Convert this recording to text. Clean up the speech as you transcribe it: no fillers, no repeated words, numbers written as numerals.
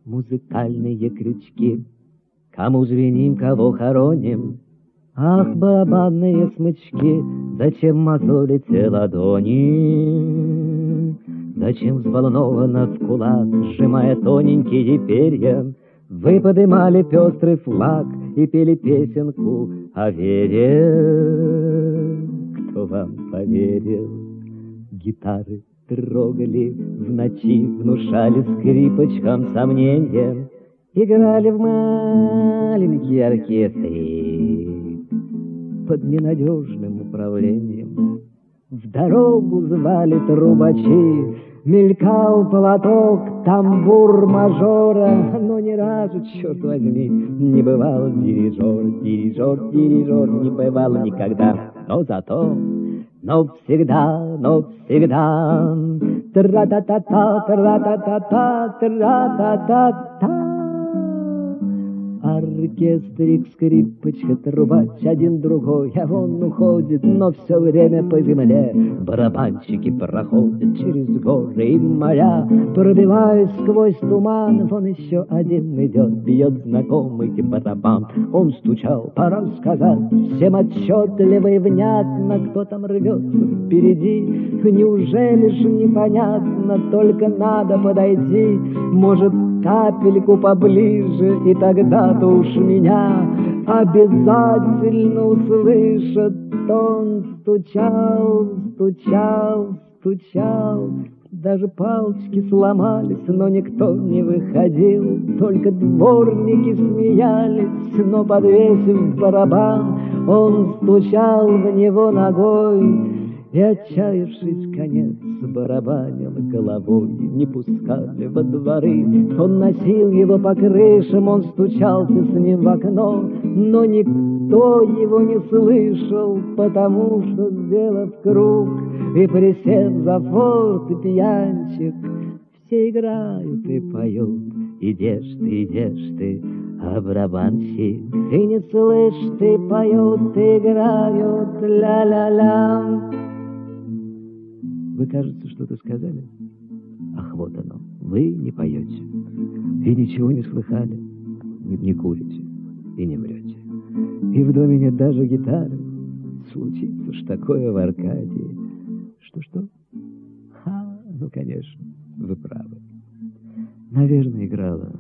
музыкальные крючки. Кому звеним, кого хороним? Ах, барабанные смычки, зачем мозолите ладони? Зачем взволнованно в кулак, сжимая тоненькие перья, вы подымали пестрый флаг и пели песенку о вере? Кто вам поверил? Гитары трогали в ночи, внушали скрипочкам сомнения, играли в маленькие оркестры под ненадежным управлением. В дорогу звали трубачи, мелькал платок, тамбур мажора, но ни разу, черт возьми, не бывал дирижер, не бывал никогда, но зато, но всегда, тра-та-та-та, тра-та-та-та, тра-та-та-та. Оркестрик, скрипочка, трубач, один другой, а он уходит, но все время по земле барабанщики проходят через горы и моря, пробиваясь сквозь туман. Вон еще один идет, бьет знакомый барабан. Он стучал, пора сказать всем отчетливо и внятно, кто там рвется впереди. Неужели ж непонятно, только надо подойти, может, капельку поближе, и тогда-то уж меня обязательно услышат. Он стучал, даже палочки сломались, но никто не выходил, только дворники смеялись, но, подвесив барабан, он стучал в него ногой. И, отчаявшись, конец барабанил головой, не пускали во дворы. Он носил его по крышам, он стучался с ним в окно, но никто его не слышал, потому что, сделав круг и присев за фортепианчик, все играют и поют. Идешь ты, а барабанщик и не слышь, ты поют, играют, ля-ля-ля. Вы, кажется, что-то сказали? Ах, вот оно, вы не поете, и ничего не слыхали, не курите, и не врете. И в доме нет даже гитары. Случится ж такое в Аркадии. Что? Ну, конечно, вы правы. Наверное, играла